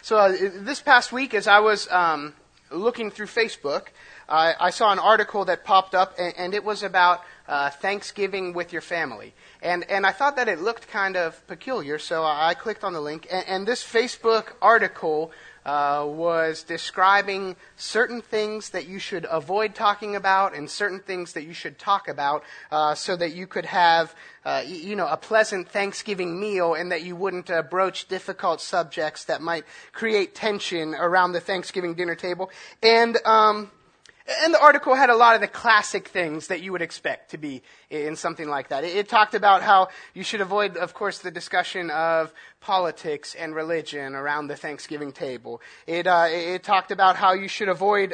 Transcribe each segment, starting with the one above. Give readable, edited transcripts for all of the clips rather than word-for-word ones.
This past week, as I was looking through Facebook, I saw an article that popped up, and it was about Thanksgiving with your family. And I thought that it looked kind of peculiar, so I clicked on the link. And this Facebook article was describing certain things that you should avoid talking about and certain things that you should talk about so that you could have a pleasant Thanksgiving meal and that you wouldn't broach difficult subjects that might create tension around the Thanksgiving dinner table. And the article had a lot of the classic things that you would expect to be in something like that. It talked about how you should avoid, of course, the discussion of politics and religion around the Thanksgiving table. It talked about how you should avoid...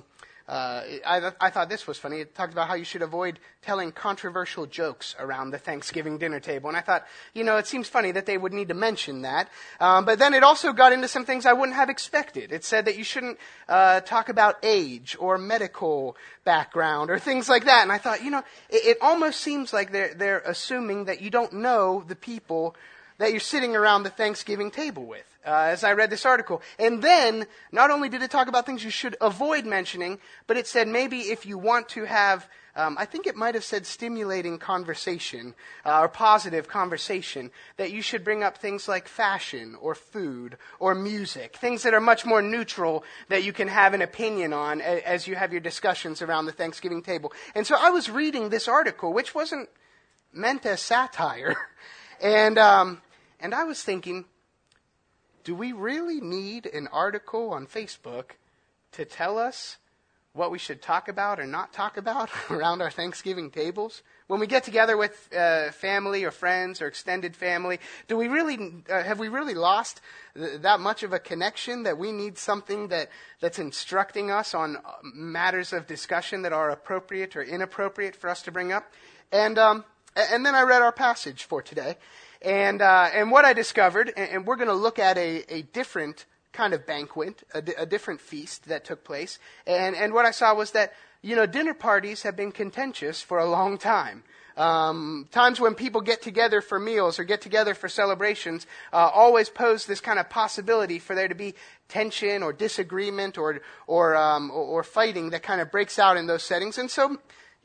I thought this was funny. It talked about how you should avoid telling controversial jokes around the Thanksgiving dinner table. And I thought, it seems funny that they would need to mention that. But then it also got into some things I wouldn't have expected. It said that you shouldn't talk about age or medical background or things like that. And I thought, it almost seems like they're assuming that you don't know the people that you're sitting around the Thanksgiving table with, as I read this article. And then, not only did it talk about things you should avoid mentioning, but it said maybe if you want to have, I think it might have said stimulating conversation, or positive conversation, that you should bring up things like fashion, or food, or music, things that are much more neutral that you can have an opinion on as you have your discussions around the Thanksgiving table. And so I was reading this article, which wasn't meant as satire, and I was thinking, do we really need an article on Facebook to tell us what we should talk about or not talk about around our Thanksgiving tables? When we get together with family or friends or extended family, have we really lost that much of a connection that we need something that's instructing us on matters of discussion that are appropriate or inappropriate for us to bring up? And then I read our passage for today. And what I discovered, and we're going to look at a different kind of banquet, a different feast that took place. And what I saw was that, dinner parties have been contentious for a long time. Times when people get together for meals or get together for celebrations always pose this kind of possibility for there to be tension or disagreement or fighting that kind of breaks out in those settings. And so,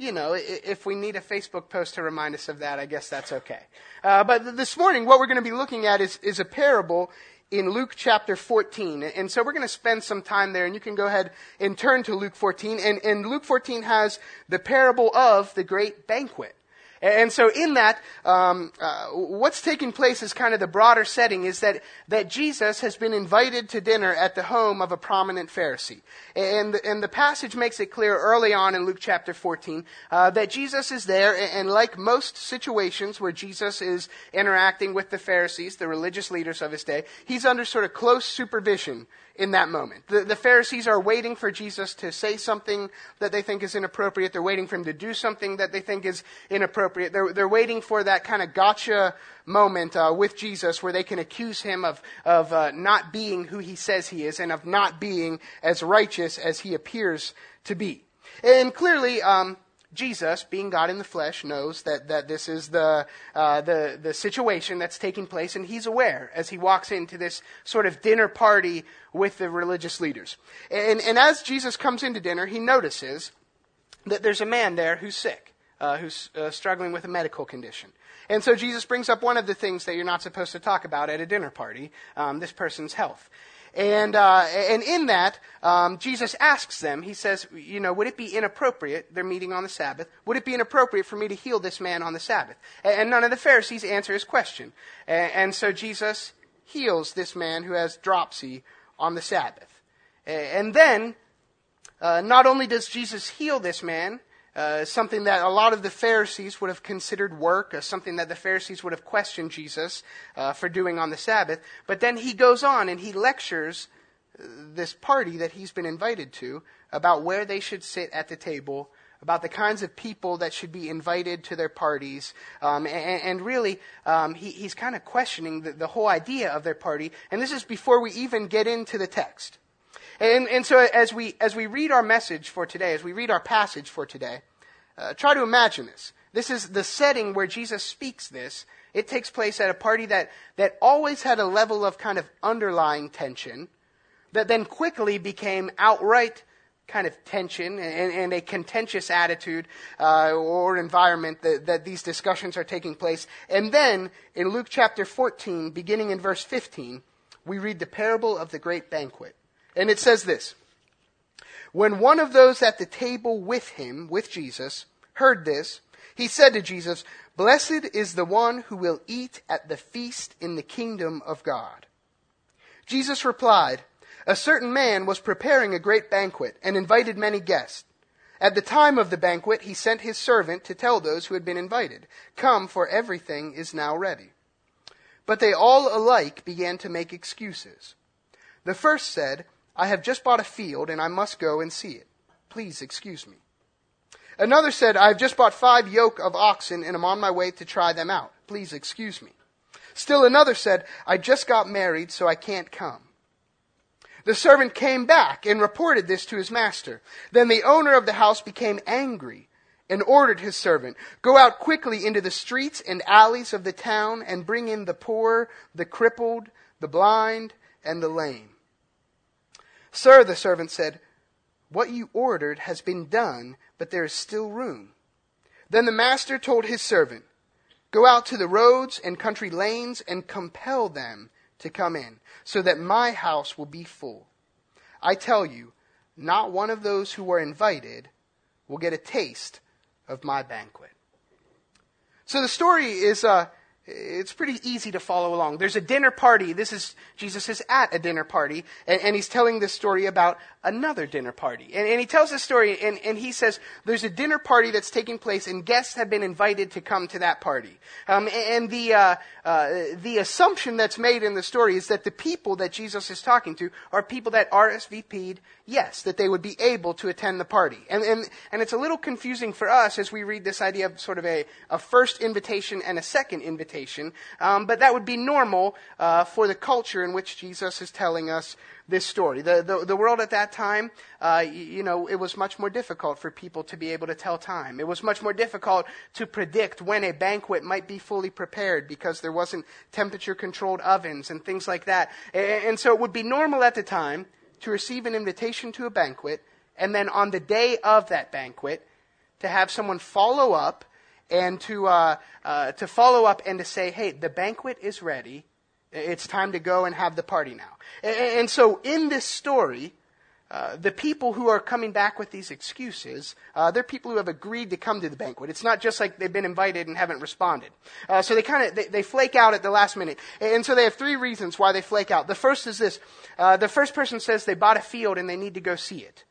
if we need a Facebook post to remind us of that, I guess that's okay. But this morning, what we're going to be looking at is a parable in Luke chapter 14. And so we're going to spend some time there, and you can go ahead and turn to Luke 14. And Luke 14 has the parable of the great banquet. And so in that, what's taking place is kind of the broader setting is that Jesus has been invited to dinner at the home of a prominent Pharisee. And the passage makes it clear early on in Luke chapter 14 that Jesus is there, and like most situations where Jesus is interacting with the Pharisees, the religious leaders of his day, he's under sort of close supervision in that moment. The Pharisees are waiting for Jesus to say something that they think is inappropriate. They're waiting for him to do something that they think is inappropriate. They're waiting for that kind of gotcha moment with Jesus where they can accuse him of not being who he says he is and of not being as righteous as he appears to be. And clearly, Jesus, being God in the flesh, knows that this is the situation that's taking place, and he's aware as he walks into this sort of dinner party with the religious leaders. And as Jesus comes into dinner, he notices that there's a man there who's sick, who's struggling with a medical condition. And so Jesus brings up one of the things that you're not supposed to talk about at a dinner party, this person's health. And in that, Jesus asks them, he says, would it be inappropriate, they're meeting on the Sabbath, would it be inappropriate for me to heal this man on the Sabbath? And none of the Pharisees answer his question. And so Jesus heals this man who has dropsy on the Sabbath. And then, not only does Jesus heal this man, something that a lot of the Pharisees would have considered work, something that the Pharisees would have questioned Jesus for doing on the Sabbath. But then he goes on and he lectures this party that he's been invited to about where they should sit at the table, about the kinds of people that should be invited to their parties. And really, he's kind of questioning the whole idea of their party. And this is before we even get into the text. And so as we read our message for today, as we read our passage for today, try to imagine this. This is the setting where Jesus speaks this. It takes place at a party that always had a level of kind of underlying tension, that then quickly became outright kind of tension and a contentious attitude or environment that these discussions are taking place. And then in Luke chapter 14, beginning in verse 15, we read the parable of the great banquet. And it says this: "When one of those at the table with him, with Jesus, heard this, he said to Jesus, 'Blessed is the one who will eat at the feast in the kingdom of God.' Jesus replied, 'A certain man was preparing a great banquet and invited many guests. At the time of the banquet, he sent his servant to tell those who had been invited, 'Come, for everything is now ready.' But they all alike began to make excuses. The first said, 'I have just bought a field and I must go and see it. Please excuse me.' Another said, 'I have just bought 5 yoke of oxen and am on my way to try them out. Please excuse me.' Still another said, 'I just got married, so I can't come.' The servant came back and reported this to his master. Then the owner of the house became angry and ordered his servant, 'Go out quickly into the streets and alleys of the town and bring in the poor, the crippled, the blind, and the lame.' 'Sir,' the servant said, 'what you ordered has been done, but there is still room.' Then the master told his servant, 'Go out to the roads and country lanes and compel them to come in, so that my house will be full. I tell you, not one of those who were invited will get a taste of my banquet.'" So the story is it's pretty easy to follow along. There's a dinner party. Jesus is at a dinner party, and he's telling this story about another dinner party. And he tells this story, and he says there's a dinner party that's taking place, and guests have been invited to come to that party. And the assumption that's made in the story is that the people that Jesus is talking to are people that RSVP'd yes, that they would be able to attend the party. And it's a little confusing for us as we read this idea of sort of a first invitation and a second invitation. But that would be normal for the culture in which Jesus is telling us this story. The world at that time, it was much more difficult for people to be able to tell time. It was much more difficult to predict when a banquet might be fully prepared because there wasn't temperature-controlled ovens and things like that. And so it would be normal at the time to receive an invitation to a banquet, and then on the day of that banquet, to have someone follow up and to follow up and to say, "Hey, the banquet is ready. It's time to go and have the party now." And so in this story, the people who are coming back with these excuses, they're people who have agreed to come to the banquet. It's not just like they've been invited and haven't responded. So they flake out at the last minute. And so they have 3 reasons why they flake out. The first is this. The first person says they bought a field and they need to go see it.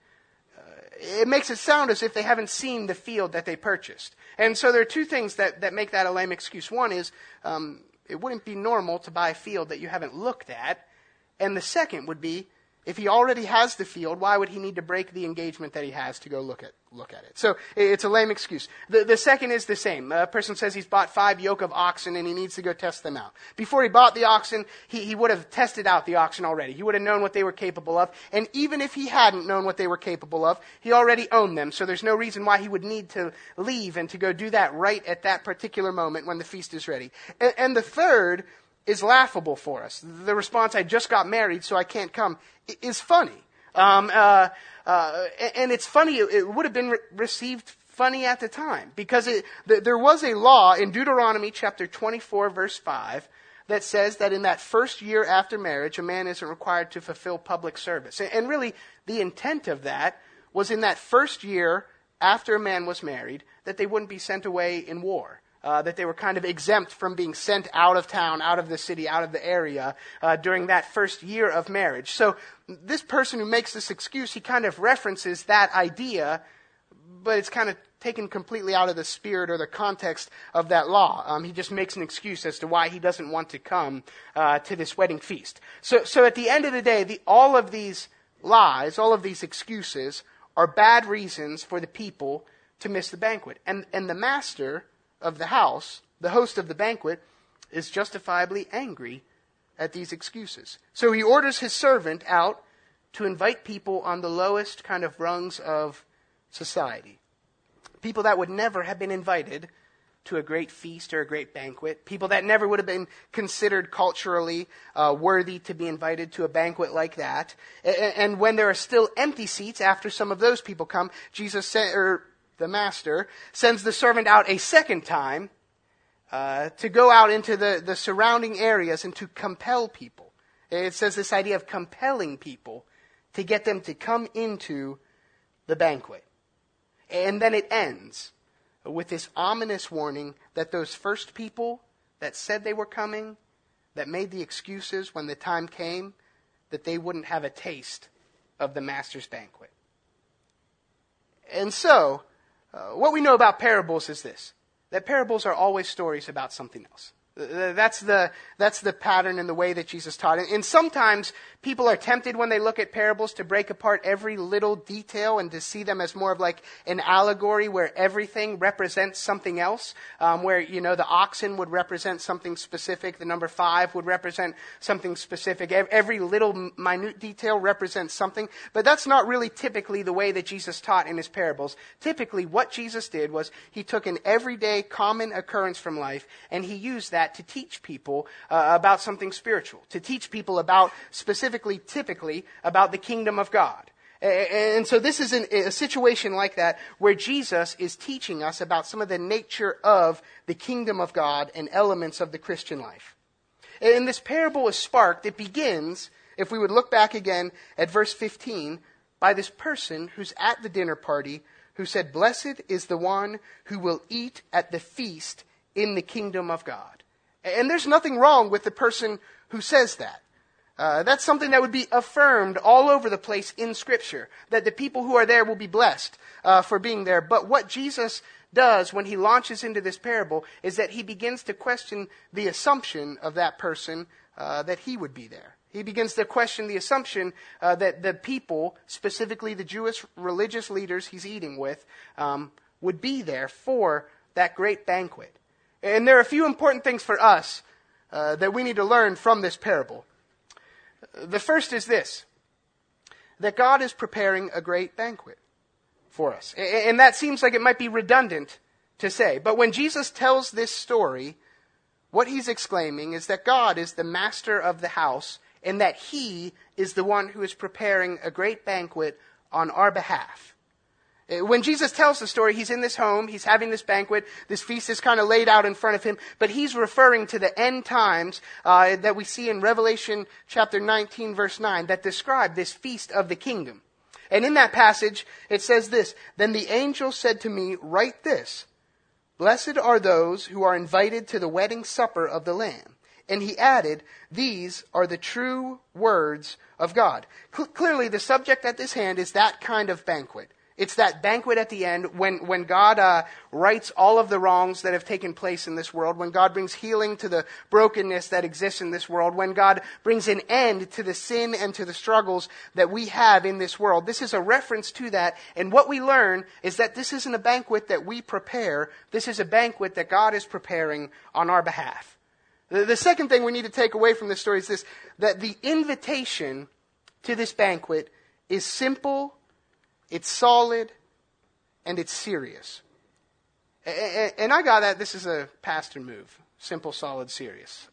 It makes it sound as if they haven't seen the field that they purchased. And so there are 2 things that make that a lame excuse. One is, it wouldn't be normal to buy a field that you haven't looked at. And the second would be, if he already has the field, why would he need to break the engagement that he has to go look at it? So it's a lame excuse. The second is the same. A person says he's bought 5 yoke of oxen and he needs to go test them out. Before he bought the oxen, he would have tested out the oxen already. He would have known what they were capable of. And even if he hadn't known what they were capable of, he already owned them. So there's no reason why he would need to leave and to go do that right at that particular moment when the feast is ready. And the third is laughable for us. The response, "I just got married, so I can't come," is funny. And it's funny, it would have been received funny at the time, because there was a law in Deuteronomy chapter 24, verse 5, that says that in that first year after marriage, a man isn't required to fulfill public service. And really, the intent of that was in that first year after a man was married, that they wouldn't be sent away in war. That they were kind of exempt from being sent out of town, out of the city, out of the area during that first year of marriage. So this person who makes this excuse, he kind of references that idea, but it's kind of taken completely out of the spirit or the context of that law. He just makes an excuse as to why he doesn't want to come to this wedding feast. So at the end of the day, all of these lies, all of these excuses are bad reasons for the people to miss the banquet. And the master of the house, the host of the banquet, is justifiably angry at these excuses. So he orders his servant out to invite people on the lowest kind of rungs of society. People that would never have been invited to a great feast or a great banquet, people that never would have been considered culturally worthy to be invited to a banquet like that. And when there are still empty seats after some of those people come, the master sends the servant out a second time to go out into the surrounding areas and to compel people. It says this idea of compelling people to get them to come into the banquet. And then it ends with this ominous warning that those first people that said they were coming, that made the excuses when the time came, that they wouldn't have a taste of the master's banquet. And so, what we know about parables is this, that parables are always stories about something else. That's the pattern and the way that Jesus taught. And sometimes people are tempted when they look at parables to break apart every little detail and to see them as more of like an allegory where everything represents something else. Where, the oxen would represent something specific. The number 5 would represent something specific. Every little minute detail represents something. But that's not really typically the way that Jesus taught in his parables. Typically what Jesus did was he took an everyday common occurrence from life and he used that to teach people about something spiritual, to teach people about, typically, about the kingdom of God. And so this is a situation like that where Jesus is teaching us about some of the nature of the kingdom of God and elements of the Christian life. And this parable is sparked, it begins, if we would look back again at verse 15, by this person who's at the dinner party who said, "Blessed is the one who will eat at the feast in the kingdom of God." And there's nothing wrong with the person who says that. That's something that would be affirmed all over the place in Scripture, that the people who are there will be blessed for being there. But what Jesus does when he launches into this parable is that he begins to question the assumption of that person that he would be there. He begins to question the assumption that the people, specifically the Jewish religious leaders he's eating with, would be there for that great banquet. And there are a few important things for us that we need to learn from this parable. The first is this, that God is preparing a great banquet for us. And that seems like it might be redundant to say. But when Jesus tells this story, what he's exclaiming is that God is the master of the house and that he is the one who is preparing a great banquet on our behalf. When Jesus tells the story, he's in this home, he's having this banquet, this feast is kind of laid out in front of him, but he's referring to the end times that we see in Revelation chapter 19, verse 9, that describe this feast of the kingdom. And in that passage, it says this, "Then the angel said to me, write this, blessed are those who are invited to the wedding supper of the Lamb." And he added, "These are the true words of God." Clearly, the subject at this hand is that kind of banquet. It's that banquet at the end when God rights all of the wrongs that have taken place in this world, when God brings healing to the brokenness that exists in this world, when God brings an end to the sin and to the struggles that we have in this world. This is a reference to that, and what we learn is that this isn't a banquet that we prepare. This is a banquet that God is preparing on our behalf. The second thing we need to take away from this story is this, that the invitation to this banquet is simple, it's solid, and it's serious. And I got that this is a pastor move. Simple, solid, serious.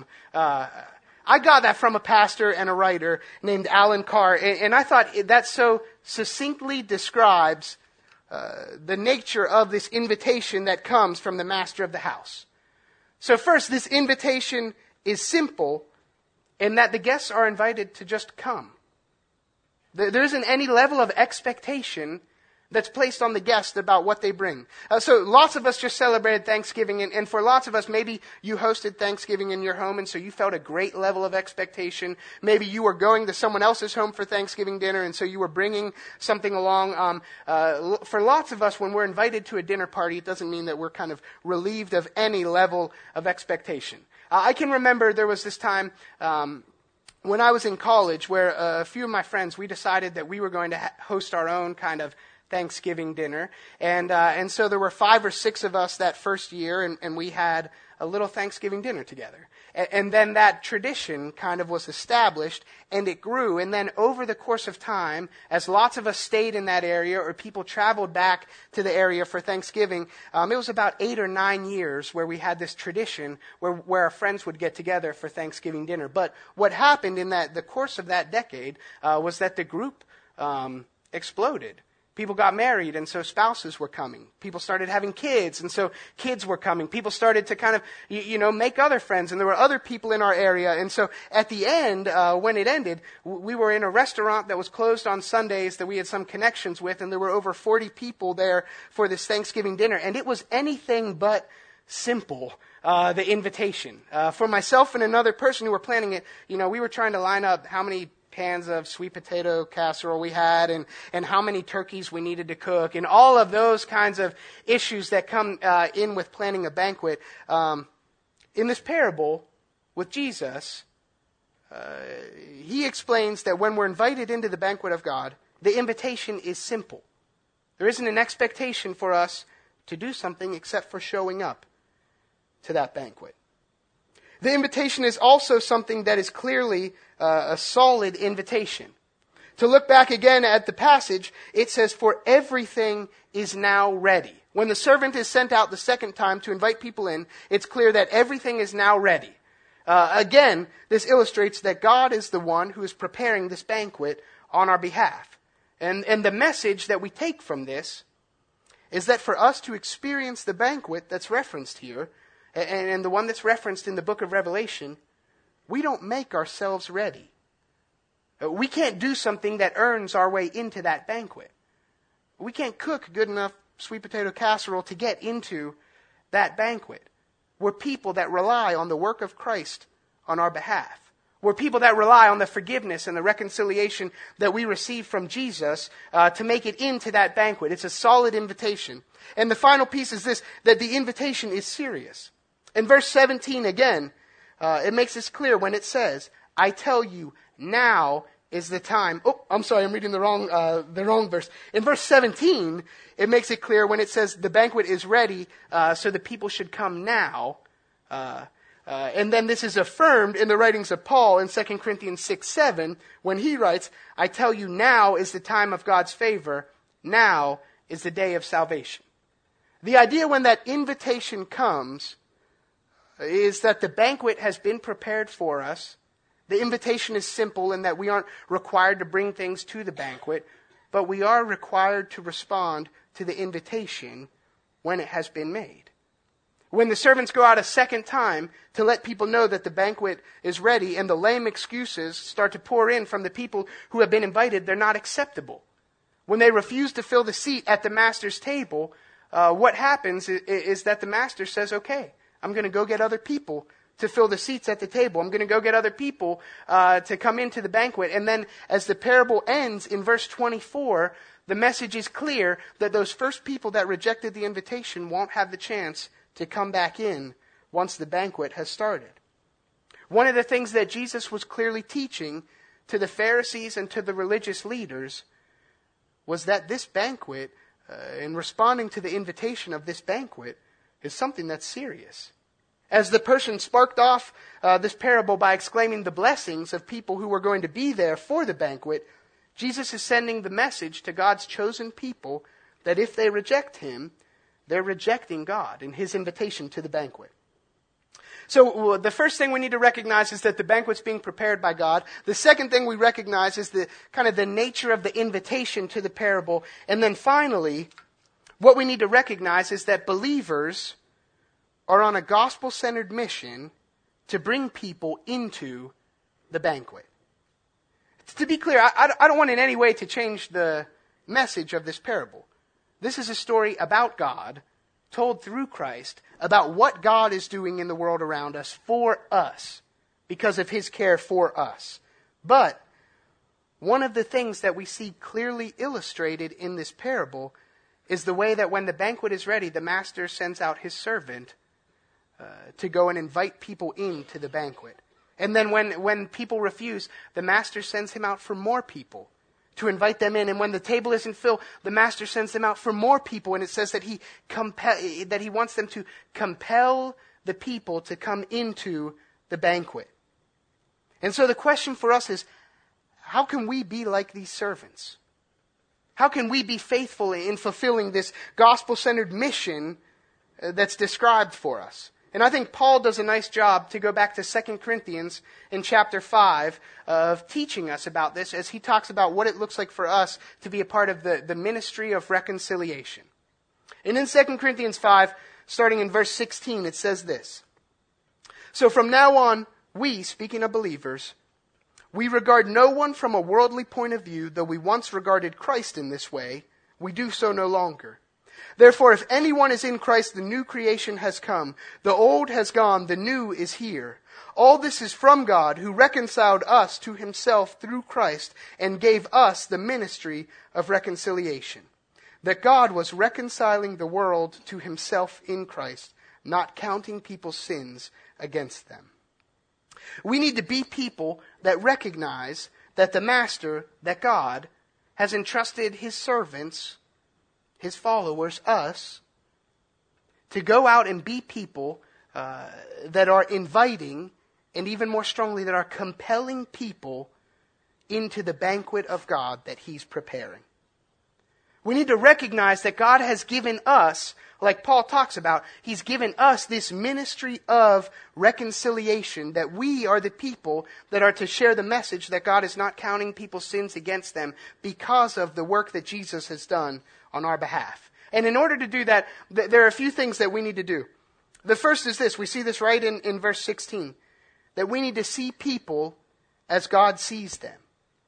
I got that from a pastor and a writer named Alan Carr. And I thought that so succinctly describes the nature of this invitation that comes from the master of the house. So first, this invitation is simple in that the guests are invited to just come. There isn't any level of expectation that's placed on the guest about what they bring. So lots of us just celebrated Thanksgiving, and for lots of us, maybe you hosted Thanksgiving in your home, and so you felt a great level of expectation. Maybe you were going to someone else's home for Thanksgiving dinner, and so you were bringing something along. For lots of us, when we're invited to a dinner party, it doesn't mean that we're kind of relieved of any level of expectation. I can remember there was this time when I was in college where a few of my friends, we decided that we were going to host our own kind of Thanksgiving dinner. And so there were 5 or 6 of us that first year, and we had a little Thanksgiving dinner together. And then that tradition kind of was established, and it grew. And then over the course of time, as lots of us stayed in that area or people traveled back to the area for Thanksgiving, it was about 8 or 9 years where we had this tradition where our friends would get together for Thanksgiving dinner. But what happened in the course of that decade was that the group exploded. People got married, and so spouses were coming. People started having kids, and so kids were coming. People started to kind of, make other friends, and there were other people in our area. And so at the end, when it ended, we were in a restaurant that was closed on Sundays that we had some connections with, and there were over 40 people there for this Thanksgiving dinner. And it was anything but simple, the invitation. For myself and another person who were planning it, we were trying to line up how many pans of sweet potato casserole we had and how many turkeys we needed to cook and all of those kinds of issues that come in with planning a banquet. In this parable with Jesus, he explains that when we're invited into the banquet of God, the invitation is simple. There isn't an expectation for us to do something except for showing up to that banquet. The invitation is also something that is clearly a solid invitation. To look back again at the passage, it says, "For everything is now ready." When the servant is sent out the second time to invite people in, it's clear that everything is now ready. Again, this illustrates that God is the one who is preparing this banquet on our behalf. And the message that we take from this is that for us to experience the banquet that's referenced here, and the one that's referenced in the book of Revelation, we don't make ourselves ready. We can't do something that earns our way into that banquet. We can't cook good enough sweet potato casserole to get into that banquet. We're people that rely on the work of Christ on our behalf. We're people that rely on the forgiveness and the reconciliation that we receive from Jesus to make it into that banquet. It's a solid invitation. And the final piece is this, that the invitation is serious. In verse 17 again, it makes this clear when it says, "I tell you, now is the time." Oh, I'm sorry, I'm reading the wrong verse. In verse 17, it makes it clear when it says the banquet is ready, so the people should come now. And then this is affirmed in the writings of Paul in 2 Corinthians 6:7, when he writes, "I tell you, now is the time of God's favor. Now is the day of salvation." The idea when that invitation comes is that the banquet has been prepared for us. The invitation is simple in that we aren't required to bring things to the banquet, but we are required to respond to the invitation when it has been made. When the servants go out a second time to let people know that the banquet is ready and the lame excuses start to pour in from the people who have been invited, they're not acceptable. When they refuse to fill the seat at the master's table, what happens is that the master says, "Okay, I'm going to go get other people to fill the seats at the table. I'm going to go get other people to come into the banquet." And then as the parable ends in verse 24, the message is clear that those first people that rejected the invitation won't have the chance to come back in once the banquet has started. One of the things that Jesus was clearly teaching to the Pharisees and to the religious leaders was that this banquet, in responding to the invitation of this banquet, is something that's serious. As the person sparked off this parable by exclaiming the blessings of people who were going to be there for the banquet, Jesus is sending the message to God's chosen people that if they reject him, they're rejecting God and his invitation to the banquet. So the first thing we need to recognize is that the banquet's being prepared by God. The second thing we recognize is the kind of the nature of the invitation to the parable. And then finally, what we need to recognize is that believers are on a gospel-centered mission to bring people into the banquet. To be clear, I don't want in any way to change the message of this parable. This is a story about God, told through Christ, about what God is doing in the world around us for us, because of his care for us. But one of the things that we see clearly illustrated in this parable is the way that when the banquet is ready, the master sends out his servant to go and invite people into the banquet. And then when people refuse, the master sends him out for more people to invite them in. And when the table isn't filled, the master sends them out for more people. And it says that he wants them to compel the people to come into the banquet. And so the question for us is, how can we be like these servants? How can we be faithful in fulfilling this gospel-centered mission that's described for us? And I think Paul does a nice job, to go back to 2 Corinthians in chapter 5, of teaching us about this as he talks about what it looks like for us to be a part of the ministry of reconciliation. And in 2 Corinthians 5, starting in verse 16, it says this: "So from now on, we," speaking of believers, "we regard no one from a worldly point of view, though we once regarded Christ in this way, we do so no longer. Therefore, if anyone is in Christ, the new creation has come. The old has gone, the new is here. All this is from God, who reconciled us to himself through Christ and gave us the ministry of reconciliation. That God was reconciling the world to himself in Christ, not counting people's sins against them." We need to be people that recognize that the Master, that God, has entrusted his servants, his followers, us, to go out and be people that are inviting, and even more strongly, that are compelling people into the banquet of God that he's preparing. We need to recognize that God has given us, like Paul talks about, he's given us this ministry of reconciliation, that we are the people that are to share the message that God is not counting people's sins against them because of the work that Jesus has done on our behalf. And in order to do that, there are a few things that we need to do. The first is this: we see this right in verse 16, that we need to see people as God sees them.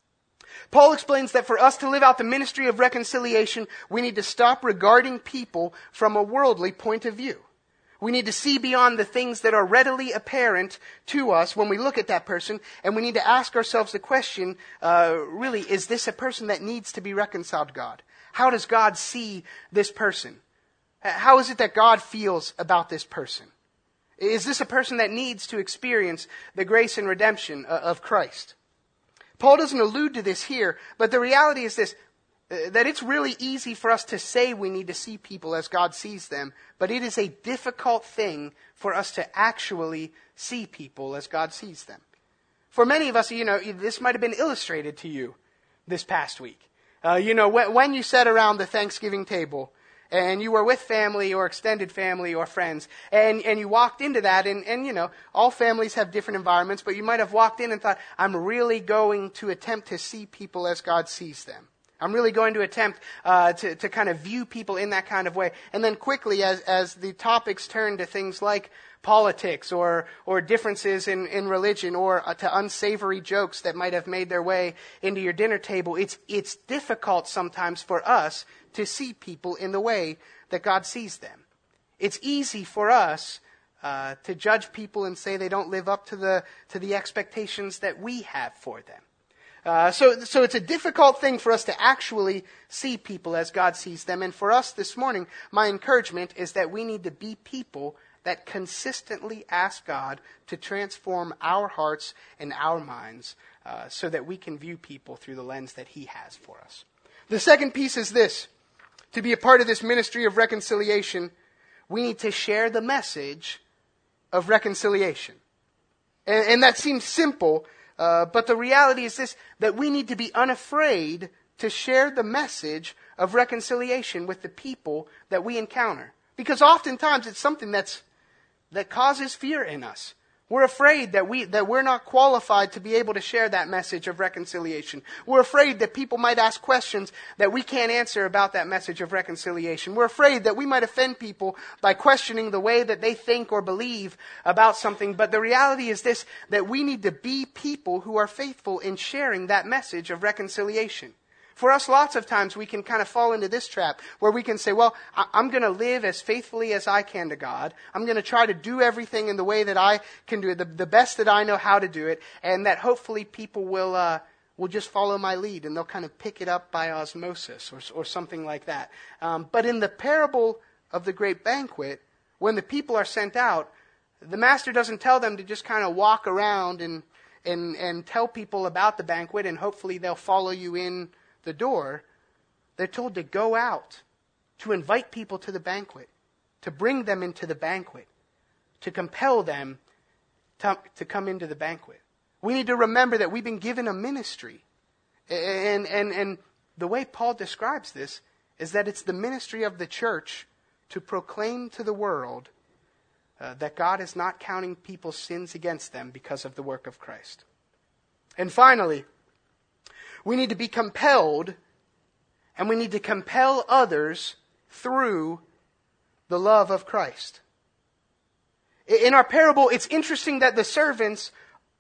Paul explains that for us to live out the ministry of reconciliation, we need to stop regarding people from a worldly point of view. We need to see beyond the things that are readily apparent to us when we look at that person, and we need to ask ourselves the question, really, is this a person that needs to be reconciled to God? How does God see this person? How is it that God feels about this person? Is this a person that needs to experience the grace and redemption of Christ? Paul doesn't allude to this here, but the reality is this, that it's really easy for us to say we need to see people as God sees them, but it is a difficult thing for us to actually see people as God sees them. For many of us, this might have been illustrated to you this past week. When you sat around the Thanksgiving table, and you were with family or extended family or friends, and you walked into that, and all families have different environments, but you might have walked in and thought, I'm really going to attempt to see people as God sees them. I'm really going to attempt to kind of view people in that kind of way. And then quickly, as the topics turn to things like politics or differences in religion or to unsavory jokes that might have made their way into your dinner table, it's difficult sometimes for us to see people in the way that God sees them. It's easy for us to judge people and say they don't live up to the expectations that we have for them. So it's a difficult thing for us to actually see people as God sees them. And for us this morning, my encouragement is that we need to be people that consistently ask God to transform our hearts and our minds so that we can view people through the lens that he has for us. The second piece is this: to be a part of this ministry of reconciliation, we need to share the message of reconciliation. And that seems simple, but the reality is this, that we need to be unafraid to share the message of reconciliation with the people that we encounter. Because oftentimes it's something that causes fear in us. We're afraid that we're not qualified to be able to share that message of reconciliation. We're afraid that people might ask questions that we can't answer about that message of reconciliation. We're afraid that we might offend people by questioning the way that they think or believe about something. But the reality is this, that we need to be people who are faithful in sharing that message of reconciliation. For us, lots of times we can kind of fall into this trap where we can say, well, I'm going to live as faithfully as I can to God. I'm going to try to do everything in the way that I can do it, the best that I know how to do it, and that hopefully people will just follow my lead and they'll kind of pick it up by osmosis or something like that. But in the parable of the great banquet, when the people are sent out, the master doesn't tell them to just kind of walk around and tell people about the banquet and hopefully they'll follow you in the door. They're told to go out, to invite people to the banquet, to bring them into the banquet, to compel them to come into the banquet. We need to remember that we've been given a ministry. And the way Paul describes this is that it's the ministry of the church to proclaim to the world that God is not counting people's sins against them because of the work of Christ. And finally, we need to be compelled, and we need to compel others through the love of Christ. In our parable, it's interesting that the servant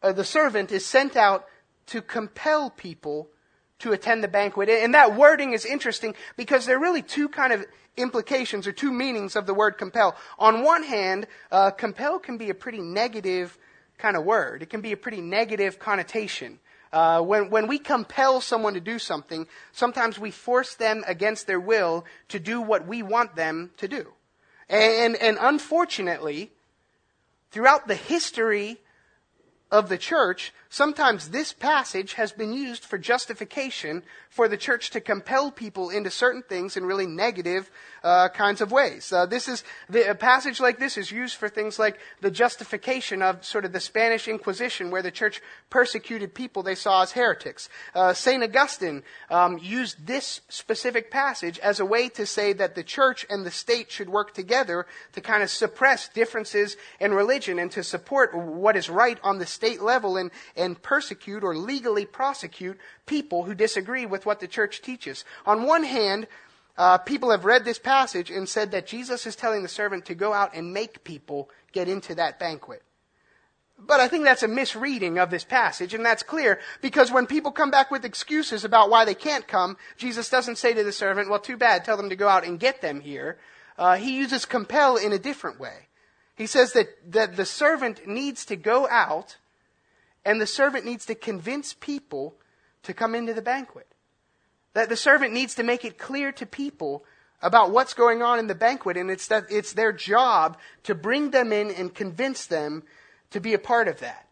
is sent out to compel people to attend the banquet. And that wording is interesting because there are really two kind of implications or two meanings of the word compel. On one hand, compel can be a pretty negative kind of word. It can be a pretty negative connotation. When we compel someone to do something, sometimes we force them against their will to do what we want them to do. And unfortunately, throughout the history of the church, sometimes this passage has been used for justification for the church to compel people into certain things in really negative kinds of ways. A passage like this is used for things like the justification of sort of the Spanish Inquisition, where the church persecuted people they saw as heretics. St. Augustine used this specific passage as a way to say that the church and the state should work together to kind of suppress differences in religion and to support what is right on the state level and persecute or legally prosecute people who disagree with what the church teaches. On one hand, people have read this passage and said that Jesus is telling the servant to go out and make people get into that banquet. But I think that's a misreading of this passage, and that's clear because when people come back with excuses about why they can't come, Jesus doesn't say to the servant, well, too bad, tell them to go out and get them here. He uses compel in a different way. He says that the servant needs to go out and the servant needs to convince people to come into the banquet. That the servant needs to make it clear to people about what's going on in the banquet, and it's their job to bring them in and convince them to be a part of that.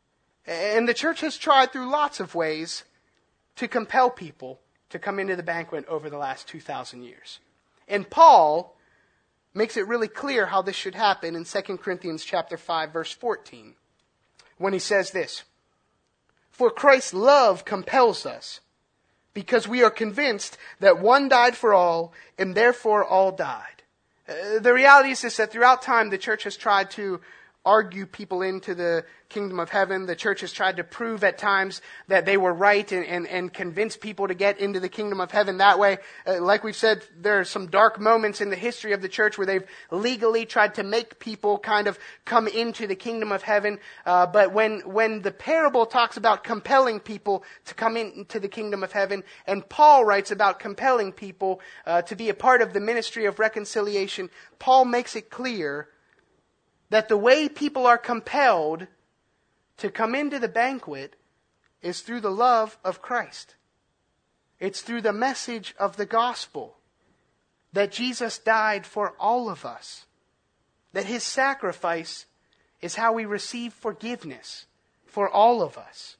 And the church has tried through lots of ways to compel people to come into the banquet over the last 2,000 years. And Paul makes it really clear how this should happen in 2 Corinthians chapter 5, verse 14. When he says this, "For Christ's love compels us, because we are convinced that one died for all, and therefore all died." The reality is this, that throughout time the church has tried to argue people into the kingdom of heaven. The church has tried to prove at times that they were right and convince people to get into the kingdom of heaven that way. Like we've said, there are some dark moments in the history of the church where they've legally tried to make people kind of come into the kingdom of heaven. But when the parable talks about compelling people to come into the kingdom of heaven, and Paul writes about compelling people to be a part of the ministry of reconciliation, Paul makes it clear that the way people are compelled to come into the banquet is through the love of Christ. It's through the message of the gospel, that Jesus died for all of us, that his sacrifice is how we receive forgiveness for all of us.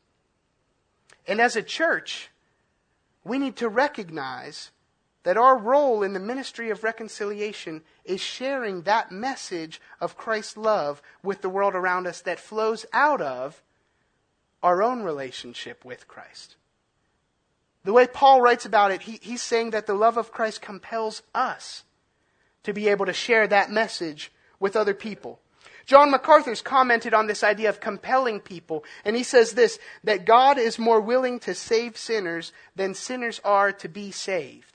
And as a church, we need to recognize that our role in the ministry of reconciliation is sharing that message of Christ's love with the world around us that flows out of our own relationship with Christ. The way Paul writes about it, he's saying that the love of Christ compels us to be able to share that message with other people. John MacArthur's commented on this idea of compelling people, and he says this, that God is more willing to save sinners than sinners are to be saved.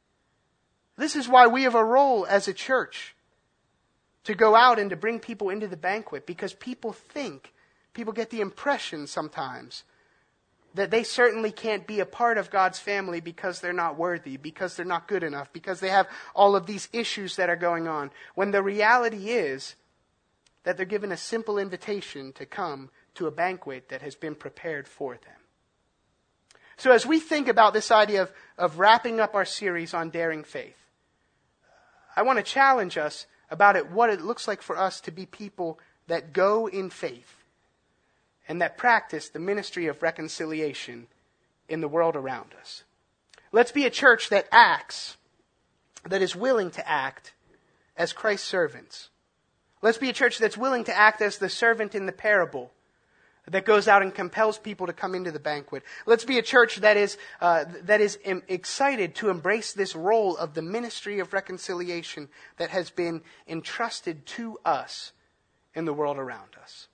This is why we have a role as a church to go out and to bring people into the banquet, because people get the impression sometimes that they certainly can't be a part of God's family because they're not worthy, because they're not good enough, because they have all of these issues that are going on, when the reality is that they're given a simple invitation to come to a banquet that has been prepared for them. So as we think about this idea of wrapping up our series on daring faith, I want to challenge us about what it looks like for us to be people that go in faith and that practice the ministry of reconciliation in the world around us. Let's be a church that acts, that is willing to act as Christ's servants, Let's be a church that's willing to act as the servant in the parable that goes out and compels people to come into the banquet. Let's be a church that is excited to embrace this role of the ministry of reconciliation that has been entrusted to us in the world around us.